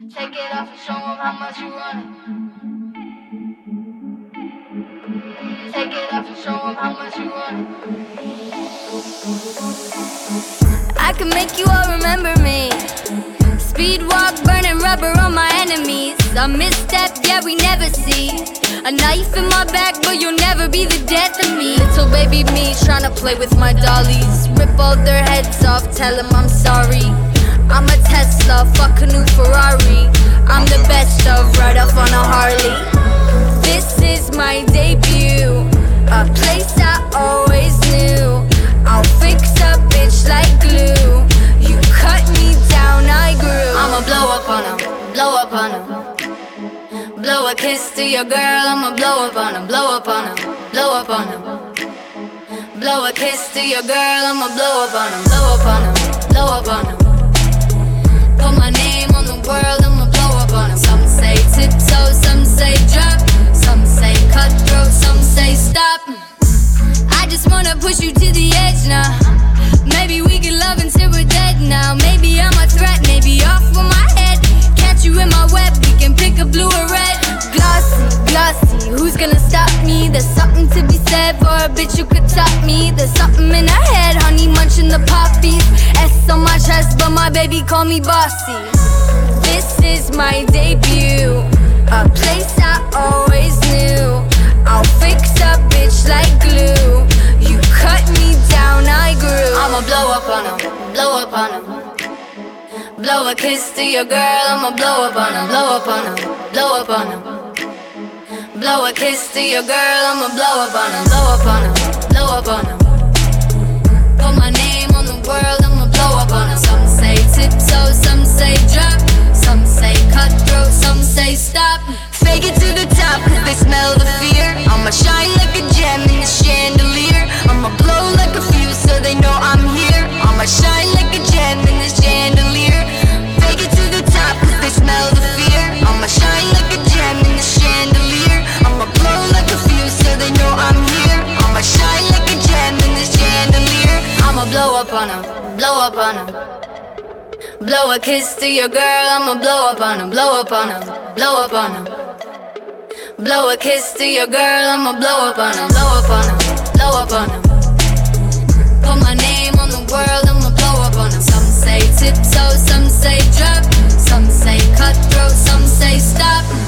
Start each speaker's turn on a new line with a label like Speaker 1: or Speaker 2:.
Speaker 1: Take it off and show 'em how much you want it. Take it off and show 'em how much you want it. I can make you all remember me. Speed walk, burning rubber on my enemies. A misstep, yeah, we never see. A knife in my back, but you'll never be the death of me. Little baby me, tryna play with my dollies. Rip all their heads off, tell them I'm sorry. I'm a Tesla, fuck a new Ferrari. I'm the best of, right off on a Harley. This is my debut, a place I always knew. I'll fix a bitch like glue. You cut me down, I grew. I'ma blow up on 'em, blow up on 'em. Blow a kiss to your girl, I'ma blow up on 'em, blow up on 'em, blow up on 'em. Blow a kiss to your girl, I'ma blow up on 'em, blow up on 'em, blow up on 'em. Put my name on the world, I'ma blow up on 'em. Some say tiptoe, some say drop, some say cutthroat, some say stop. I just wanna push you to the edge now. Maybe we can love until we're dead now. Maybe I'm a threat, maybe off with my head. Catch you in my web, we can pick a blue or red. Glossy, glossy, who's gonna stop me? There's something to be said for a bitch who could top me. There's something in her head, honey munching the poppies. S on my chest, but my baby call me bossy. This is my debut, a place I always knew. I'll fix a bitch like glue. You cut me down, I grew. I'ma blow up on 'em, blow up on 'em. Blow a kiss to your girl, I'ma blow up on 'em, blow up on 'em, blow up on 'em. Blow a kiss to your girl, I'ma blow up on 'em, blow up on 'em, blow up on 'em. Put my name on the world, I'ma blow up on 'em. Some say tiptoe, some say drop, some say cutthroat, some say stop. Fake it to the top, cause they smell the fear. I'ma shine like a gem in the chandelier. I'ma blow like a fuse so they know I'm here. I'ma shine like a gem in this chandelier. Fake it to the top, cause they smell the fear. I'ma shine like a gem in the chandelier. I'ma blow like a fuse so they know I'm here. I'ma shine like a gem in this chandelier. I'ma blow up on 'em, blow up on 'em. Blow a kiss to your girl, I'ma blow up on 'em, blow up on 'em, blow up on 'em. Blow a kiss to your girl, I'ma blow up on 'em, blow up on 'em, blow up on 'em. Put my name on the world, I'ma blow up on 'em. Some say tiptoe, some say drop, some say cutthroat, some say stop.